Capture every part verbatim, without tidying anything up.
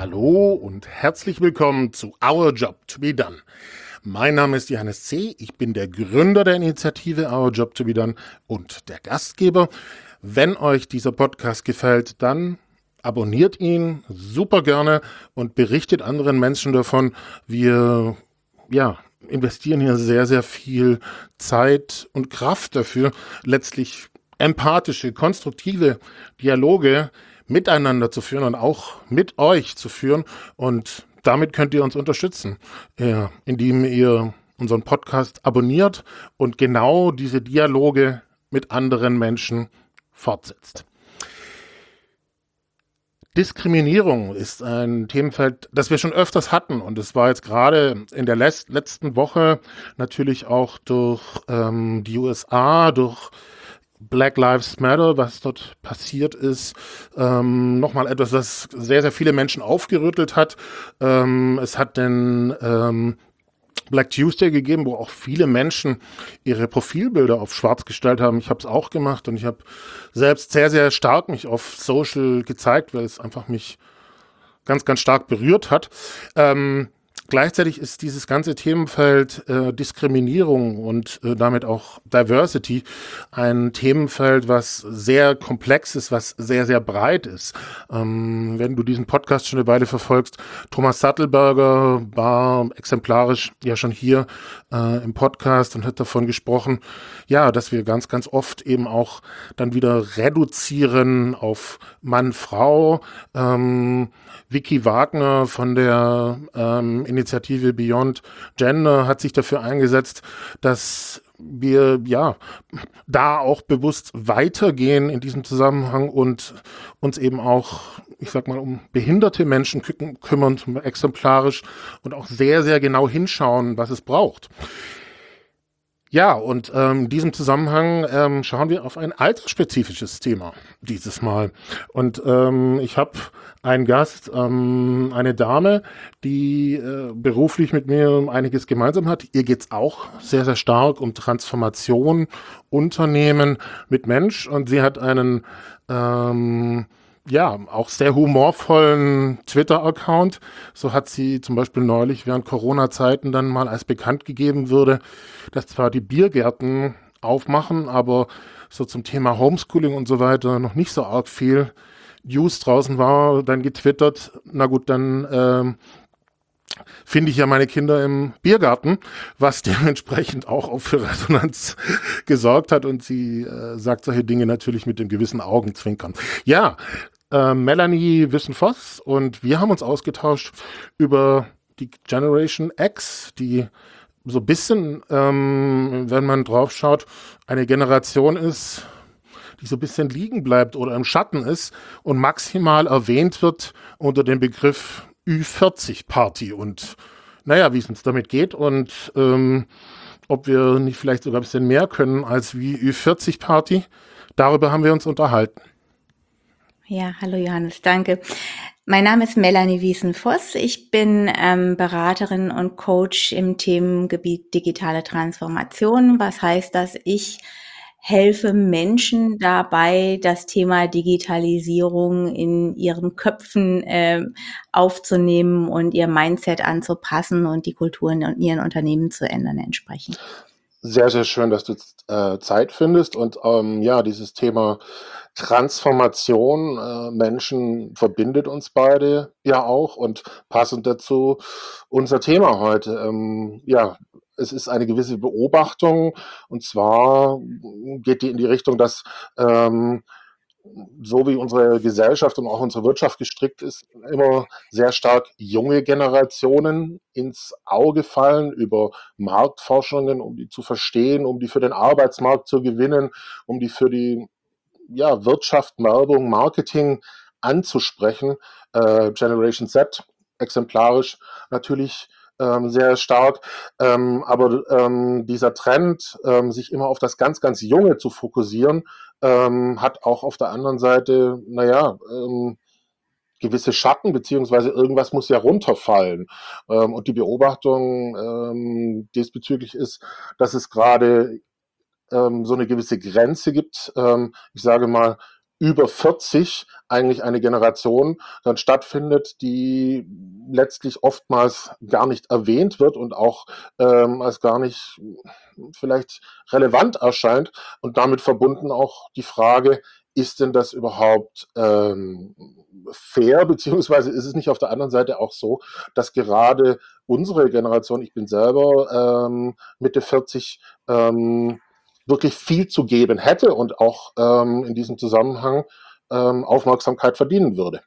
Hallo und herzlich willkommen zu Our Job to be Done. Mein Name ist Johannes C., ich bin der Gründer der Initiative Our Job to be Done und der Gastgeber. Wenn euch dieser Podcast gefällt, dann abonniert ihn super gerne und berichtet anderen Menschen davon. Wir ja, investieren hier sehr, sehr viel Zeit und Kraft dafür, letztlich empathische, konstruktive Dialoge miteinander zu führen und auch mit euch zu führen. Und damit könnt ihr uns unterstützen, äh, indem ihr unseren Podcast abonniert und genau diese Dialoge mit anderen Menschen fortsetzt. Diskriminierung ist ein Themenfeld, das wir schon öfters hatten, und es war jetzt gerade in der les- letzten Woche natürlich auch durch ähm, die U S A, durch Black Lives Matter, was dort passiert ist, ähm, nochmal etwas, das sehr, sehr viele Menschen aufgerüttelt hat. Ähm, es hat den ähm, Black Tuesday gegeben, wo auch viele Menschen ihre Profilbilder auf schwarz gestellt haben. Ich habe es auch gemacht und ich habe selbst sehr, sehr stark mich auf Social gezeigt, weil es einfach mich ganz, ganz stark berührt hat. Ähm, Gleichzeitig ist dieses ganze Themenfeld äh, Diskriminierung und äh, damit auch Diversity ein Themenfeld, was sehr komplex ist, was sehr, sehr breit ist. Ähm, wenn du diesen Podcast schon eine Weile verfolgst, Thomas Sattelberger war exemplarisch ja schon hier äh, im Podcast und hat davon gesprochen, ja, dass wir ganz, ganz oft eben auch dann wieder reduzieren auf Mann, Frau. Ähm, Vicky Wagner von der ähm, Initiative Beyond Gender hat sich dafür eingesetzt, dass wir ja da auch bewusst weitergehen in diesem Zusammenhang und uns eben auch, ich sag mal, um behinderte Menschen kü- kümmern, exemplarisch, und auch sehr, sehr genau hinschauen, was es braucht. Ja, und ähm, in diesem Zusammenhang ähm, schauen wir auf ein altersspezifisches Thema dieses Mal. Und ähm, ich habe einen Gast, ähm, eine Dame, die äh, beruflich mit mir einiges gemeinsam hat. Ihr geht's auch sehr, sehr stark um Transformation, Unternehmen mit Mensch. Und sie hat einen ähm, ja, auch sehr humorvollen Twitter-Account. So hat sie zum Beispiel neulich während Corona-Zeiten dann mal als bekannt gegeben würde, dass zwar die Biergärten aufmachen, aber so zum Thema Homeschooling und so weiter noch nicht so arg viel News draußen war, dann getwittert, na gut, dann ähm, finde ich ja meine Kinder im Biergarten, was dementsprechend auch auf für Resonanz gesorgt hat, und sie äh, sagt solche Dinge natürlich mit dem gewissen Augenzwinkern. Ja, äh, Melanie Wissen-Voss und wir haben uns ausgetauscht über die Generation X, die so ein bisschen, ähm, wenn man drauf schaut, eine Generation ist, die so ein bisschen liegen bleibt oder im Schatten ist und maximal erwähnt wird unter dem Begriff Ü vierzig Party. Und naja, wie es uns damit geht und ähm, ob wir nicht vielleicht sogar ein bisschen mehr können als wie Ü vierzig Party, darüber haben wir uns unterhalten. Ja, hallo Johannes, danke. Mein Name ist Melanie Wiesen-Voss. Ich bin ähm, Beraterin und Coach im Themengebiet digitale Transformation. Was heißt, dass ich helfe Menschen dabei, das Thema Digitalisierung in ihren Köpfen ähm, aufzunehmen und ihr Mindset anzupassen und die Kulturen in ihren Unternehmen zu ändern entsprechend. Sehr, sehr schön, dass du äh, Zeit findest und ähm, ja, dieses Thema Transformation, äh, Menschen verbindet uns beide ja auch, und passend dazu unser Thema heute. Ähm, ja, es ist eine gewisse Beobachtung, und zwar geht die in die Richtung, dass ähm, so wie unsere Gesellschaft und auch unsere Wirtschaft gestrickt ist, immer sehr stark junge Generationen ins Auge fallen über Marktforschungen, um die zu verstehen, um die für den Arbeitsmarkt zu gewinnen, um die für die ja, Wirtschaft, Werbung, Marketing anzusprechen. Äh, Generation Z exemplarisch natürlich ähm, sehr stark. Ähm, aber ähm, dieser Trend, ähm, sich immer auf das ganz, ganz Junge zu fokussieren, ähm, hat auch auf der anderen Seite, naja, ähm, gewisse Schatten, beziehungsweise irgendwas muss ja runterfallen. Ähm, und die Beobachtung ähm, diesbezüglich ist, dass es gerade ähm, so eine gewisse Grenze gibt. Ähm, ich sage mal, über vierzig eigentlich eine Generation dann stattfindet, die letztlich oftmals gar nicht erwähnt wird und auch ähm, als gar nicht vielleicht relevant erscheint und damit verbunden auch die Frage, ist denn das überhaupt ähm, fair, beziehungsweise ist es nicht auf der anderen Seite auch so, dass gerade unsere Generation, ich bin selber ähm, Mitte vierzig, ähm, wirklich viel zu geben hätte und auch ähm, in diesem Zusammenhang ähm, Aufmerksamkeit verdienen würde.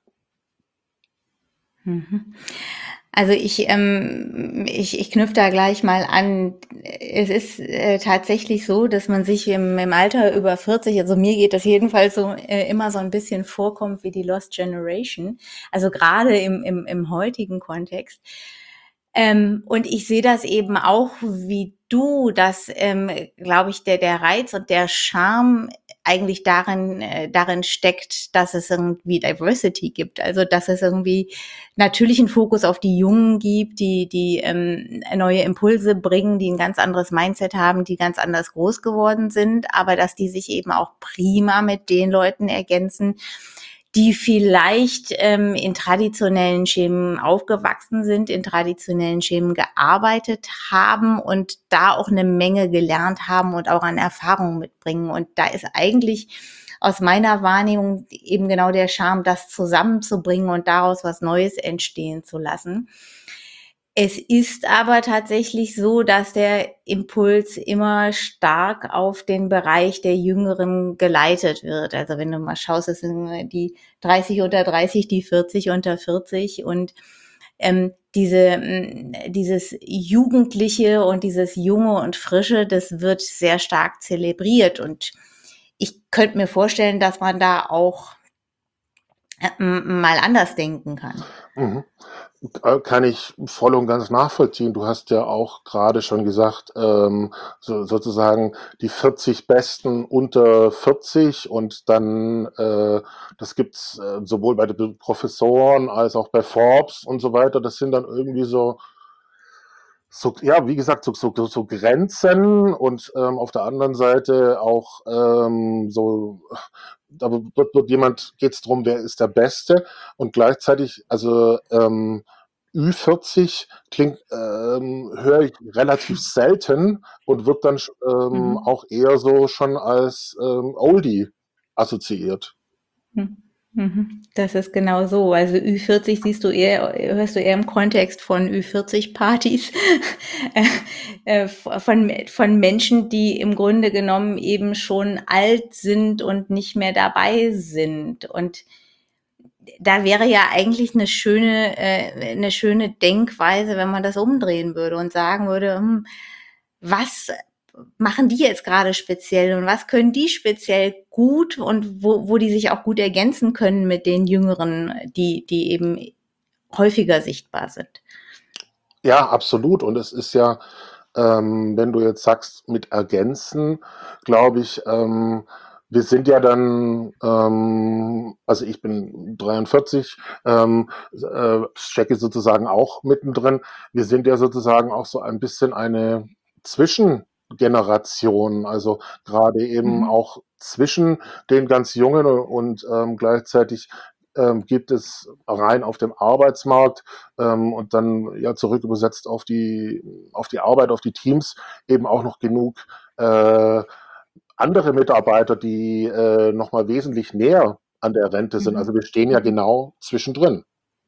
Mhm. Also ich, ähm, ich, ich knüpfe da gleich mal an. Es ist äh, tatsächlich so, dass man sich im, im Alter über vierzig, also mir geht das jedenfalls so äh, immer so ein bisschen vorkommt wie die Lost Generation. Also gerade im, im, im heutigen Kontext. Ähm, und ich sehe das eben auch wie du, dass, ähm, glaube ich, der, der Reiz und der Charme eigentlich darin, äh, darin steckt, dass es irgendwie Diversity gibt. Also, dass es irgendwie natürlich einen Fokus auf die Jungen gibt, die, die ähm, neue Impulse bringen, die ein ganz anderes Mindset haben, die ganz anders groß geworden sind, aber dass die sich eben auch prima mit den Leuten ergänzen, die vielleicht ähm, in traditionellen Schemen aufgewachsen sind, in traditionellen Schemen gearbeitet haben und da auch eine Menge gelernt haben und auch an Erfahrungen mitbringen. Und da ist eigentlich aus meiner Wahrnehmung eben genau der Charme, das zusammenzubringen und daraus was Neues entstehen zu lassen. Es ist aber tatsächlich so, dass der Impuls immer stark auf den Bereich der Jüngeren geleitet wird. Also wenn du mal schaust, es sind die dreißig unter dreißig, die vierzig unter vierzig und ähm, diese, dieses Jugendliche und dieses Junge und Frische, das wird sehr stark zelebriert. Und ich könnte mir vorstellen, dass man da auch äh, mal anders denken kann. Mhm. Äh, Kann ich voll und ganz nachvollziehen. Du hast ja auch gerade schon gesagt, ähm, so, sozusagen die vierzig Besten unter vierzig und dann, äh, das gibt's äh, sowohl bei den Professoren als auch bei Forbes und so weiter. Das sind dann irgendwie so so, ja, wie gesagt, so, so, so Grenzen und ähm, auf der anderen Seite auch ähm, so, da wird, wird jemand, geht es darum, wer ist der Beste und gleichzeitig, also ähm, Ü vierzig klingt, ähm, höre ich relativ selten und wird dann ähm, Mhm. auch eher so schon als ähm, Oldie assoziiert. Mhm. Mhm. Das ist genau so. Also Ü vierzig siehst du eher, hörst du eher im Kontext von Ü vierzig Partys, äh, von, von Menschen, die im Grunde genommen eben schon alt sind und nicht mehr dabei sind. Und da wäre ja eigentlich eine schöne, äh, eine schöne Denkweise, wenn man das umdrehen würde und sagen würde, hm, was machen die jetzt gerade speziell und was können die speziell gut und wo, wo die sich auch gut ergänzen können mit den Jüngeren, die, die eben häufiger sichtbar sind. Ja, absolut. Und es ist ja, ähm, wenn du jetzt sagst, mit ergänzen, glaube ich, ähm, wir sind ja dann, ähm, also ich bin dreiundvierzig, ähm, äh, stecke sozusagen auch mittendrin. Wir sind ja sozusagen auch so ein bisschen eine Zwischengeneration, also gerade eben Mhm. auch zwischen den ganz Jungen und ähm, gleichzeitig ähm, gibt es rein auf dem Arbeitsmarkt ähm, und dann ja zurück übersetzt auf die, auf die Arbeit, auf die Teams eben auch noch genug äh, andere Mitarbeiter, die äh, nochmal wesentlich näher an der Rente sind. Also Mhm. wir stehen ja Mhm. genau zwischendrin.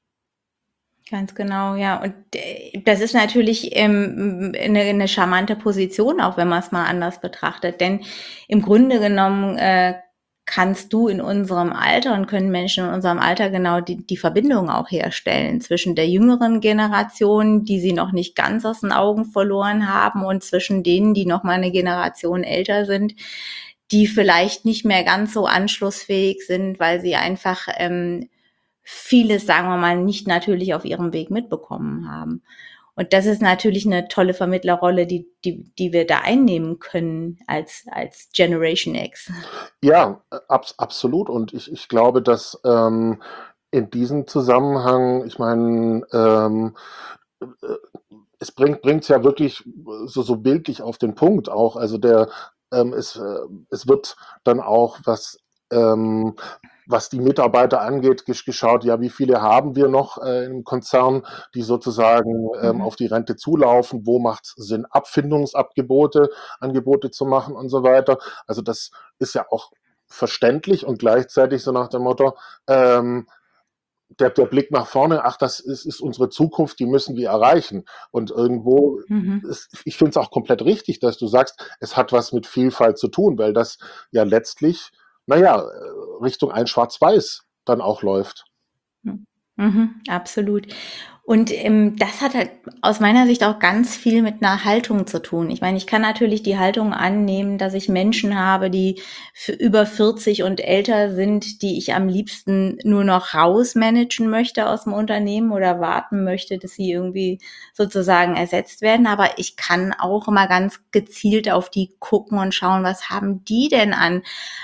Ganz genau, ja. Und äh, das ist natürlich ähm, eine, eine charmante Position, auch wenn man es mal anders betrachtet. Denn im Grunde genommen äh, kannst du in unserem Alter und können Menschen in unserem Alter genau die, die Verbindung auch herstellen zwischen der jüngeren Generation, die sie noch nicht ganz aus den Augen verloren haben, und zwischen denen, die noch mal eine Generation älter sind, die vielleicht nicht mehr ganz so anschlussfähig sind, weil sie einfach ähm, vieles, sagen wir mal, nicht natürlich auf ihrem Weg mitbekommen haben. Und das ist natürlich eine tolle Vermittlerrolle, die, die, die wir da einnehmen können als, als Generation X. Ja, ab, absolut. Und ich, ich glaube, dass ähm, in diesem Zusammenhang, ich meine, ähm, äh, es bringt bringt's ja wirklich so, so bildlich auf den Punkt auch. Also der, ähm, es, äh, es wird dann auch was ähm, was die Mitarbeiter angeht, gesch geschaut, ja, wie viele haben wir noch äh, im Konzern, die sozusagen ähm, Mhm. auf die Rente zulaufen, wo macht es Sinn, Abfindungsabgebote Angebote zu machen und so weiter. Also das ist ja auch verständlich und gleichzeitig so nach dem Motto, ähm, der, der Blick nach vorne, ach, das ist, ist unsere Zukunft, die müssen wir erreichen. Und irgendwo, Mhm. ist, ich finde es auch komplett richtig, dass du sagst, es hat was mit Vielfalt zu tun, weil das ja letztlich, naja, äh, Richtung ein Schwarz-Weiß dann auch läuft. Mhm. Mhm, absolut. Und, ähm, das hat halt aus meiner Sicht auch ganz viel mit 'ner Haltung zu tun. Ich meine, ich kann natürlich die Haltung annehmen, dass ich Menschen habe, die f über vierzig und älter sind, die ich am liebsten nur noch rausmanagen möchte aus'm Unternehmen oder warten möchte, dass sie irgendwie sozusagen ersetzt werden. Aber ich kann auch immer ganz gezielt auf die gucken und schauen, was haben die denn an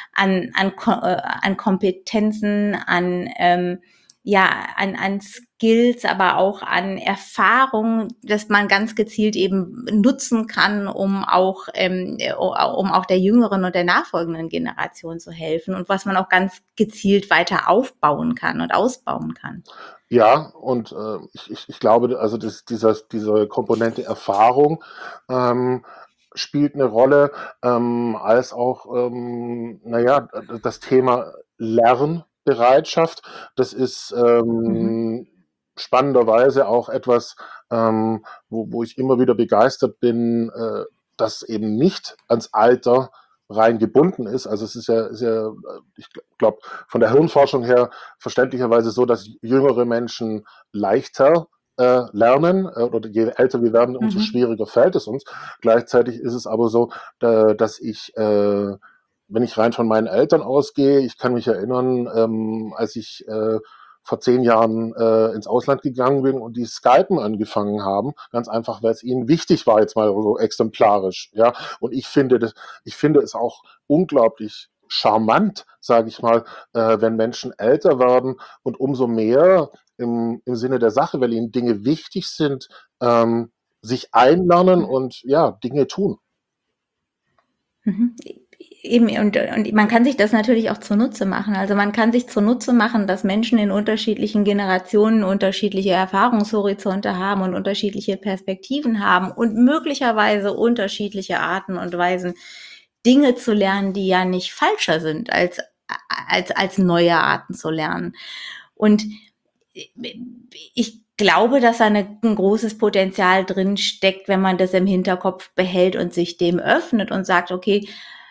an an Ko äh, an Kompetenzen, an, ähm ja, an an Skills, aber auch an Erfahrung, dass man ganz gezielt eben nutzen kann, um auch ähm, äh, um auch der jüngeren und der nachfolgenden Generation zu helfen und was man auch ganz gezielt weiter aufbauen kann und ausbauen kann. Ja, und äh, ich, ich, ich glaube, also das, dieser, diese Komponente Erfahrung ähm, spielt eine Rolle, ähm, als auch, ähm, naja, das Thema Lernbereitschaft. Das ist Mhm. ähm, spannenderweise auch etwas, ähm, wo, wo ich immer wieder begeistert bin, äh, dass eben nicht ans Alter rein gebunden ist. Also es ist ja, ist ja äh, ich glaube, von der Hirnforschung her verständlicherweise so, dass jüngere Menschen leichter äh, lernen äh, oder je älter wir werden, umso Mhm. schwieriger fällt es uns. Gleichzeitig ist es aber so, da, dass ich, äh, wenn ich rein von meinen Eltern ausgehe, ich kann mich erinnern, ähm, als ich äh, vor zehn Jahren äh, ins Ausland gegangen bin und die Skypen angefangen haben, ganz einfach, weil es ihnen wichtig war, jetzt mal so exemplarisch. Ja, und ich finde, das, ich finde es auch unglaublich charmant, sage ich mal, äh, wenn Menschen älter werden und umso mehr im, im Sinne der Sache, weil ihnen Dinge wichtig sind, ähm, sich einlernen Mhm. und ja, Dinge tun. Mhm. Eben, und, und man kann sich das natürlich auch zunutze machen. Also man kann sich zunutze machen, dass Menschen in unterschiedlichen Generationen unterschiedliche Erfahrungshorizonte haben und unterschiedliche Perspektiven haben und möglicherweise unterschiedliche Arten und Weisen, Dinge zu lernen, die ja nicht falscher sind, als, als, als neue Arten zu lernen. Und ich glaube, dass da eine, ein großes Potenzial drin steckt, wenn man das im Hinterkopf behält und sich dem öffnet und sagt, okay,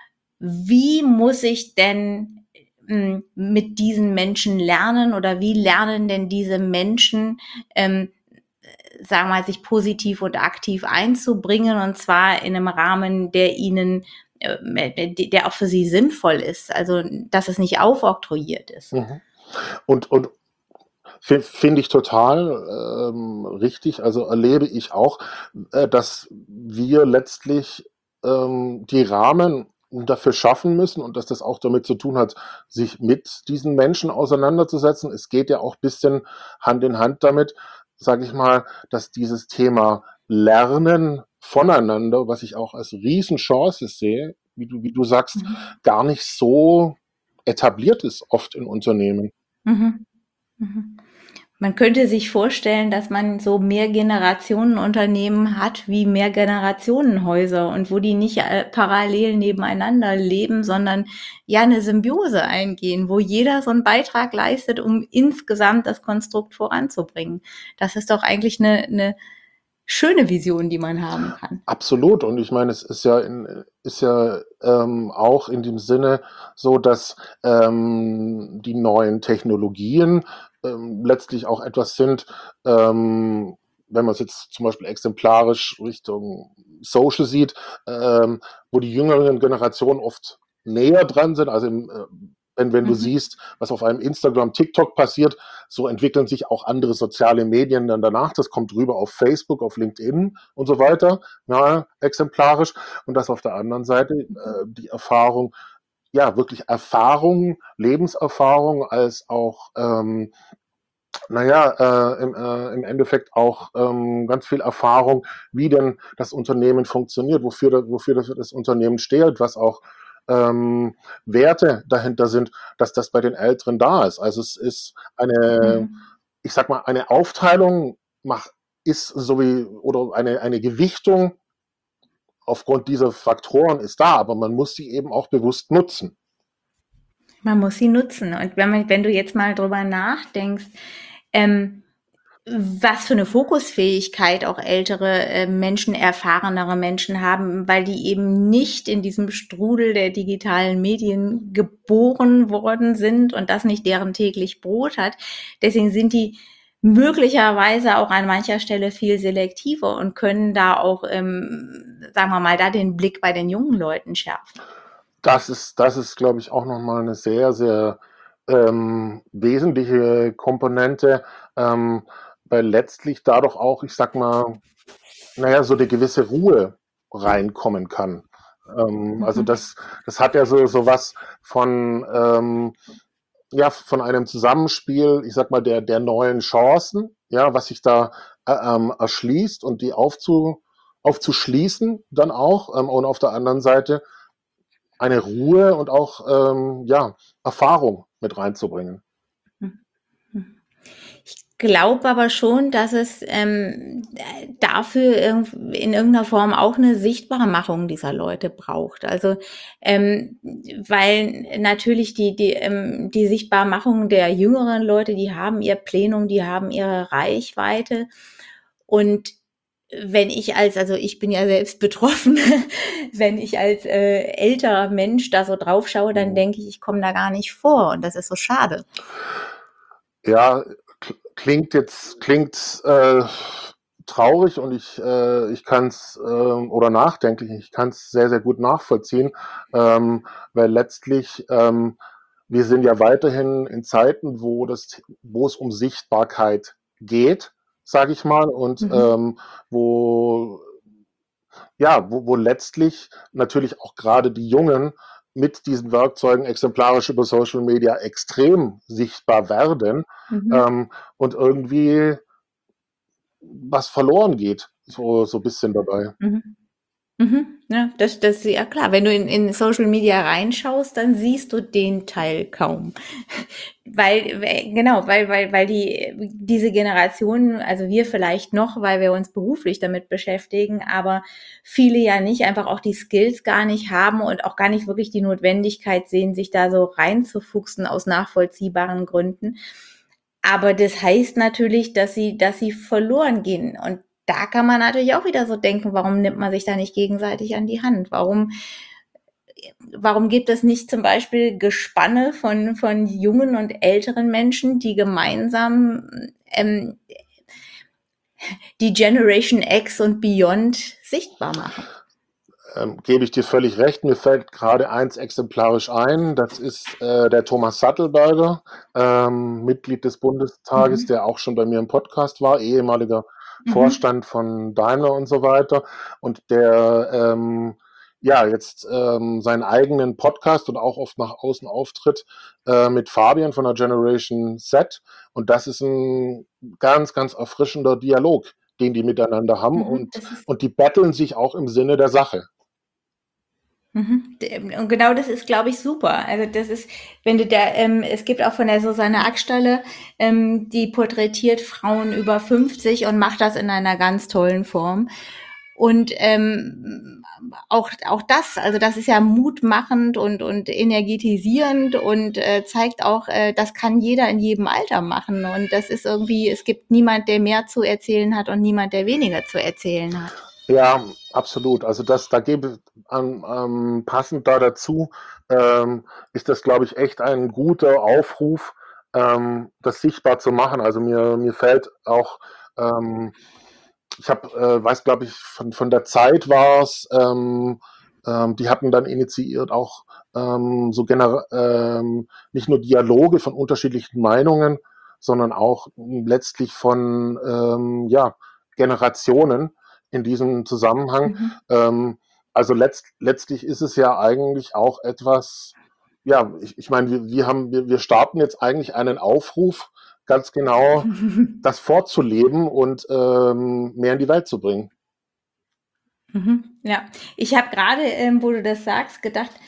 wie muss ich denn m, mit diesen Menschen lernen oder wie lernen denn diese Menschen, ähm, sagen wir mal, sich positiv und aktiv einzubringen und zwar in einem Rahmen, der ihnen, äh, der auch für sie sinnvoll ist, also dass es nicht aufoktroyiert ist. Mhm. Und, und fi- finde ich total ähm, richtig. Also erlebe ich auch, äh, dass wir letztlich ähm, die Rahmen dafür schaffen müssen und dass das auch damit zu tun hat, sich mit diesen Menschen auseinanderzusetzen. Es geht ja auch ein bisschen Hand in Hand damit, sage ich mal, dass dieses Thema Lernen voneinander, was ich auch als Riesenchance sehe, wie du, wie du sagst, Mhm. gar nicht so etabliert ist oft in Unternehmen. Mhm. Mhm. Man könnte sich vorstellen, dass man so Mehrgenerationenunternehmen hat wie Mehrgenerationenhäuser und wo die nicht äh, parallel nebeneinander leben, sondern ja eine Symbiose eingehen, wo jeder so einen Beitrag leistet, um insgesamt das Konstrukt voranzubringen. Das ist doch eigentlich eine, eine schöne Vision, die man haben kann. Absolut. Und ich meine, es ist ja in, ist ja ähm, auch in dem Sinne so, dass ähm, die neuen Technologien ähm, letztlich auch etwas sind, ähm, wenn man es jetzt zum Beispiel exemplarisch Richtung Social sieht, ähm, wo die jüngeren Generationen oft näher dran sind. Also im, äh, wenn, wenn du Mhm. siehst, was auf einem Instagram, TikTok passiert, so entwickeln sich auch andere soziale Medien dann danach. Das kommt rüber auf Facebook, auf LinkedIn und so weiter, ja, exemplarisch. Und das auf der anderen Seite äh, die Erfahrung, ja, wirklich Erfahrung, Lebenserfahrung, als auch, ähm, naja, äh, im, äh, im Endeffekt auch ähm, ganz viel Erfahrung, wie denn das Unternehmen funktioniert, wofür, das, wofür das, das Unternehmen steht, was auch ähm, Werte dahinter sind, dass das bei den Älteren da ist. Also es ist eine, Mhm. ich sag mal, eine Aufteilung macht, ist so wie, oder eine, eine Gewichtung aufgrund dieser Faktoren ist da, aber man muss sie eben auch bewusst nutzen. Man muss sie nutzen. Und wenn man, wenn du jetzt mal drüber nachdenkst, ähm, was für eine Fokusfähigkeit auch ältere äh, Menschen, erfahrenere Menschen haben, weil die eben nicht in diesem Strudel der digitalen Medien geboren worden sind und das nicht deren täglich Brot hat. Deswegen sind die möglicherweise auch an mancher Stelle viel selektiver und können da auch, ähm, sagen wir mal, da den Blick bei den jungen Leuten schärfen. Das ist, das ist, glaube ich, auch nochmal eine sehr, sehr ähm, wesentliche Komponente, ähm, weil letztlich dadurch auch, ich sag mal, naja, so eine gewisse Ruhe reinkommen kann. Ähm, also Mhm. das, das hat ja so, so was von, ähm, ja, von einem Zusammenspiel, ich sag mal, der, der neuen Chancen, ja, was sich da äh, ähm, erschließt und die aufzu, aufzuschließen dann auch, ähm, und auf der anderen Seite eine Ruhe und auch ähm, ja, Erfahrung mit reinzubringen. Mhm. Ich glaube aber schon, dass es ähm, dafür irg in irgendeiner Form auch eine Sichtbarmachung dieser Leute braucht. Also, ähm, weil natürlich die die, ähm die Sichtbarmachung der jüngeren Leute, die haben ihr Plenum, die haben ihre Reichweite. Und wenn ich als also, ich bin ja selbst betroffen, wenn ich als, äh, älterer Mensch da so drauf schaue, dann Mhm. denke ich, ich komme da gar nicht vor und das ist so schade. Ja, kl- klingt jetzt klingt äh, traurig und ich, äh, ich kann es äh, oder nachdenklich, ich kann es sehr, sehr gut nachvollziehen, ähm, weil letztlich ähm, wir sind ja weiterhin in Zeiten, wo das, wo es um Sichtbarkeit geht, sage ich mal, und Mhm. ähm, wo ja, wo, wo letztlich natürlich auch gerade die Jungen mit diesen Werkzeugen exemplarisch über Social Media extrem sichtbar werden Mhm. ähm, und irgendwie was verloren geht, so, so ein bisschen dabei. Mhm. Mhm. Ja, das das ja klar. Wenn du in in Social Media reinschaust, dann siehst du den Teil kaum. Weil we genau, weil weil weil die diese Generation, also wir vielleicht noch, weil wir uns beruflich damit beschäftigen, aber viele ja nicht, einfach auch die Skills gar nicht haben und auch gar nicht wirklich die Notwendigkeit sehen, sich da so reinzufuchsen aus nachvollziehbaren Gründen. Aber das heißt natürlich, dass sie dass sie verloren gehen. Und da kann man natürlich auch wieder so denken, warum nimmt man sich da nicht gegenseitig an die Hand? Warum warum gibt es nicht zum Beispiel Gespanne von von jungen und älteren Menschen, die gemeinsam, ähm, die Generation X und Beyond sichtbar machen? Ähm, gebe ich dir völlig recht. Mir fällt gerade eins exemplarisch ein. Das ist äh, der Thomas Sattelberger, ähm, Mitglied des Bundestages, Mhm. der auch schon bei mir im Podcast war, ehemaliger Mhm. Vorstand von Daimler und so weiter. Und der ähm, ja jetzt ähm, seinen eigenen Podcast und auch oft nach außen auftritt äh, mit Fabian von der Generation Z. Und das ist ein ganz, ganz erfrischender Dialog, den die miteinander haben. Mhm. Und, Das ist und die betteln sich auch im Sinne der Sache. Mhm. D und genau das ist, glaube ich, super. Also, das ist, wenn du da ähm, es gibt auch von der Susanne Ackstalle, ähm, die porträtiert Frauen über fünfzig und macht das in einer ganz tollen Form. Und, ähm, auch auch das, also, das ist ja mutmachend und und energetisierend und, äh, zeigt auch, äh, das kann jeder in jedem Alter machen. Und das ist irgendwie, es gibt niemand, der mehr zu erzählen hat und niemand, der weniger zu erzählen hat. Ja, absolut. Also das, da gebe ähm, ähm, passend da dazu, ähm, ist das, glaube ich, echt ein guter Aufruf, ähm, das sichtbar zu machen. Also mir, mir fällt auch, ähm, ich habe, äh, weiß, glaube ich, von, von der Zeit war es, ähm, ähm, die hatten dann initiiert auch ähm, so gener ähm, nicht nur Dialoge von unterschiedlichen Meinungen, sondern auch letztlich von ähm, ja, Generationen in diesem Zusammenhang. Mhm. Ähm, also letzt, letztlich ist es ja eigentlich auch etwas, ja, ich, ich meine, wir, wir haben, wir, wir starten jetzt eigentlich einen Aufruf, ganz genau das vorzuleben und ähm, mehr in die Welt zu bringen. Mhm, ja. Ich habe gerade, ähm, wo du das sagst, gedacht,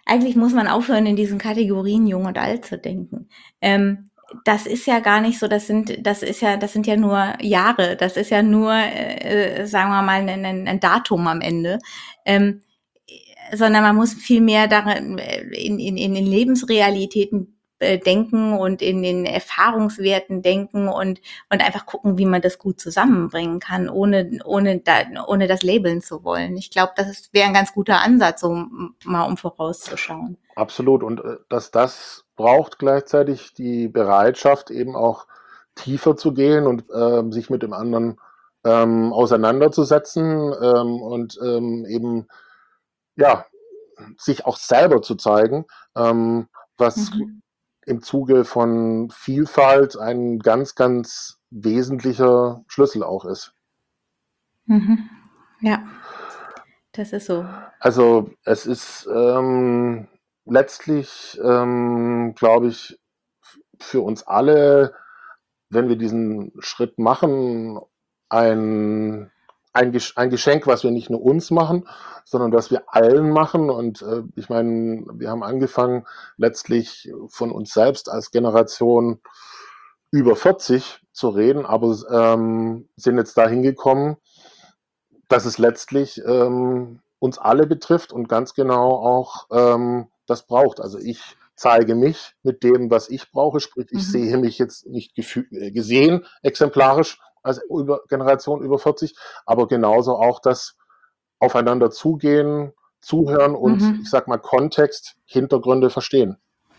eigentlich muss man aufhören, in diesen Kategorien jung und alt zu denken. Ähm, das ist ja gar nicht so, das sind, das ist ja, das sind ja nur Jahre, das ist ja nur, äh, sagen wir mal, ein, ein, ein Datum am Ende. Ähm, sondern man muss viel mehr darin, in, in, in den Lebensrealitäten äh, denken und in den Erfahrungswerten denken und, und einfach gucken, wie man das gut zusammenbringen kann, ohne, ohne, da, ohne das labeln zu wollen. Ich glaube, das wäre ein ganz guter Ansatz, um mal um vorauszuschauen. Absolut. Und äh, dass das braucht gleichzeitig die Bereitschaft, eben auch tiefer zu gehen und ähm, sich mit dem anderen ähm, auseinanderzusetzen ähm, und ähm, eben ja sich auch selber zu zeigen, ähm, was Mhm. im Zuge von Vielfalt ein ganz, ganz wesentlicher Schlüssel auch ist. Mhm. Ja, das ist so. Also es ist ähm, letztlich, ähm, glaube ich, f- für uns alle, wenn wir diesen Schritt machen, ein, ein, Gesch- ein Geschenk, was wir nicht nur uns machen, sondern was wir allen machen. Und äh, ich meine, wir haben angefangen letztlich von uns selbst als Generation über vierzig zu reden, aber ähm, sind jetzt dahin gekommen, dass es letztlich ähm, uns alle betrifft und ganz genau auch ähm, das braucht. Also ich zeige mich mit dem, was ich brauche, sprich ich Mhm. sehe mich jetzt nicht äh, gesehen, exemplarisch als über Generation über vierzig, aber genauso auch das aufeinander zugehen, zuhören und ich Mhm. sag mal Kontext, Hintergründe verstehen.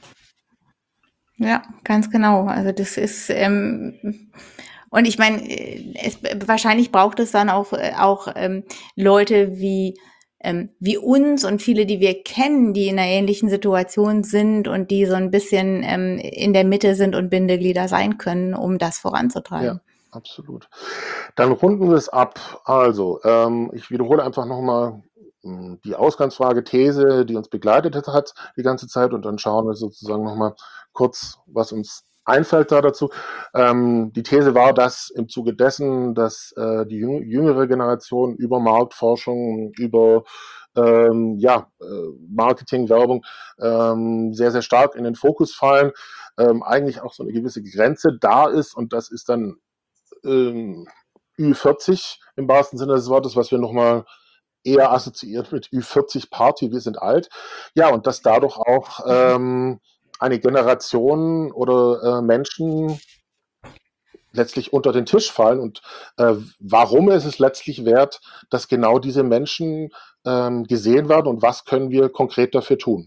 Ja, ganz genau. Also das ist ähm, und ich meine, äh, es wahrscheinlich braucht es dann auch äh, auch ähm, Leute wie ähm, wie uns und viele, die wir kennen, die in einer ähnlichen Situation sind und die so ein bisschen ähm, in der Mitte sind und Bindeglieder sein können, um das Ja, voranzutreiben. absolut. Dann runden wir es ab. Also, ähm, ich wiederhole einfach nochmal die Ausgangsfrage, These, die uns begleitet hat die ganze Zeit und dann schauen wir sozusagen nochmal kurz, was uns einfällt da dazu. Ähm, die These war, dass im Zuge dessen, dass äh, die jüngere Generation über Marktforschung, über ähm, ja, äh, Marketing, Werbung ähm, sehr, sehr stark in den Fokus fallen, ähm, eigentlich auch so eine gewisse Grenze da ist und das ist dann ähm, Ü vierzig im wahrsten Sinne des Wortes, was wir nochmal eher assoziiert mit Ü vierzig Party, wir sind alt. Ja, und dass dadurch auch ähm, eine Generation oder äh, Menschen letztlich unter den Tisch fallen und äh, warum ist es letztlich wert, dass genau diese Menschen ähm, gesehen werden und was können wir konkret dafür tun?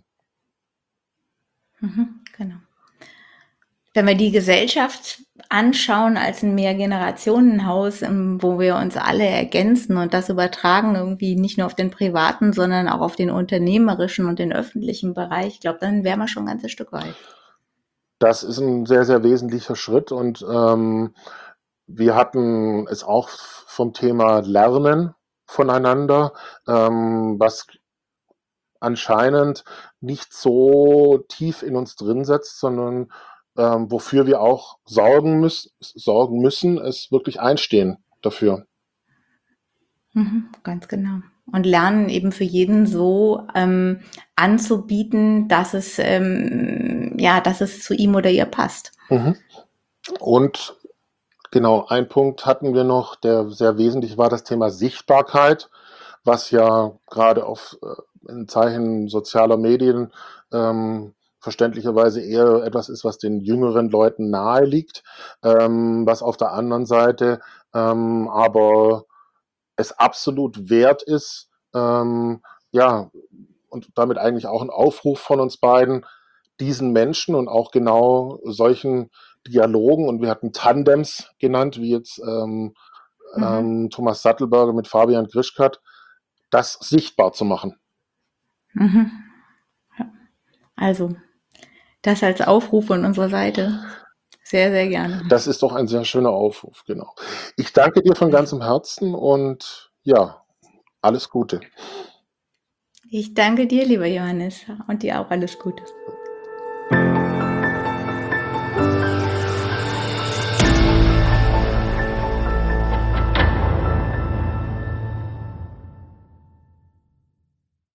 Mhm, genau. Wenn wir die Gesellschaft anschauen als ein Mehrgenerationenhaus, ähm, wo wir uns alle ergänzen und das übertragen irgendwie nicht nur auf den privaten, sondern auch auf den unternehmerischen und den öffentlichen Bereich, ich glaube, dann wären wir schon ein ganzes Stück weit. Das ist ein sehr, sehr wesentlicher Schritt und ähm, wir hatten es auch vom Thema Lernen voneinander, ähm, was anscheinend nicht so tief in uns drin setzt, sondern ähm, wofür wir auch sorgen, müß, sorgen müssen, ist wirklich einstehen dafür. Mhm, ganz genau. Und lernen eben für jeden so ähm, anzubieten, dass es ähm, ja, dass es zu ihm oder ihr passt. Mhm. Und genau, ein Punkt hatten wir noch, der sehr wesentlich war, das Thema Sichtbarkeit, was ja gerade auf äh, in Zeichen sozialer Medien ähm, verständlicherweise eher etwas ist, was den jüngeren Leuten nahe liegt, ähm, was auf der anderen Seite ähm, aber es absolut wert ist, ähm, ja, und damit eigentlich auch ein Aufruf von uns beiden, diesen Menschen und auch genau solchen Dialogen, und wir hatten Tandems genannt, wie jetzt ähm, Mhm. ähm, Thomas Sattelberger mit Fabian Grischkat, das sichtbar zu machen. Mhm. Ja. Also, das als Aufruf von unserer Seite. Sehr, sehr gerne. Das ist doch ein sehr schöner Aufruf, genau. Ich danke dir von ganzem Herzen und ja, alles Gute. Ich danke dir, lieber Johannes, und dir auch alles Gute.